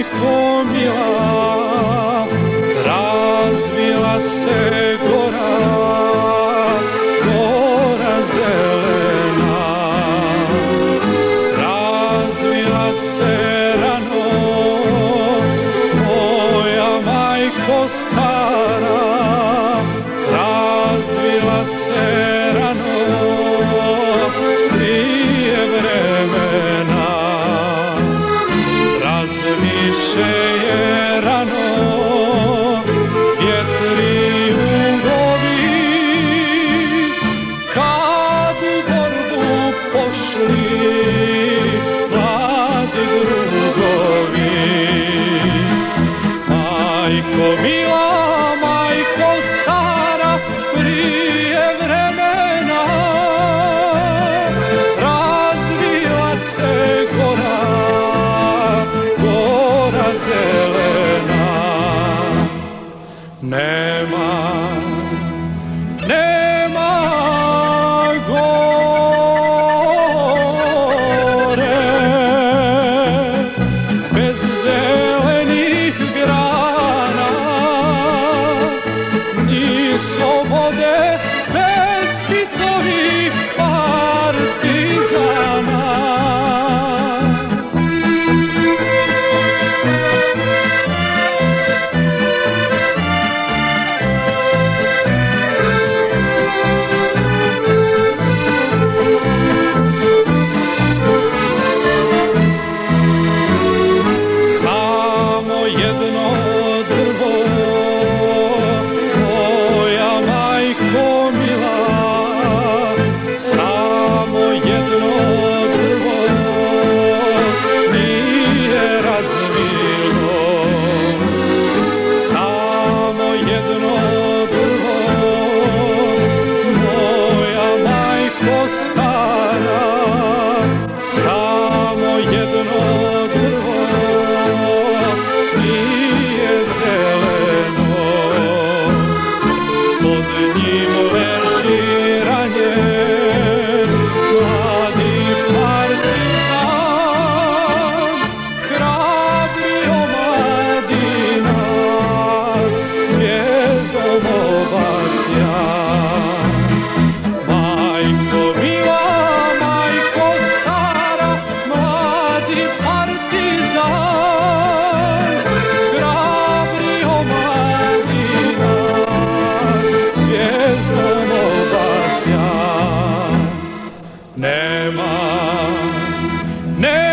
majko mila, razvila se gora, gora zelena, razvila se rano, moja majko stara, razvila se rano, prije vremena. Razviše je rano, vjetri jugovi, kad u borbu pošli mladi drugovi. Majko mila, majko stara, prije vremena, razvila se gora, gora zelena. Nema gore bez zelenih grana, ni slobode bez Titovih partizana. Jedno drvo, moja majko mila, samo jedno drvo nije razvilo, samo jedno drvo, moja majko stara, samo jedno drvo nije zeleno, pod njim leži ranjen mladi partizan, hrabri omladinac, zvijezdom obasjan. Majko mila, majko stara, mladi partizan, hrabri omladinac, zvijezdom obasjan. Nema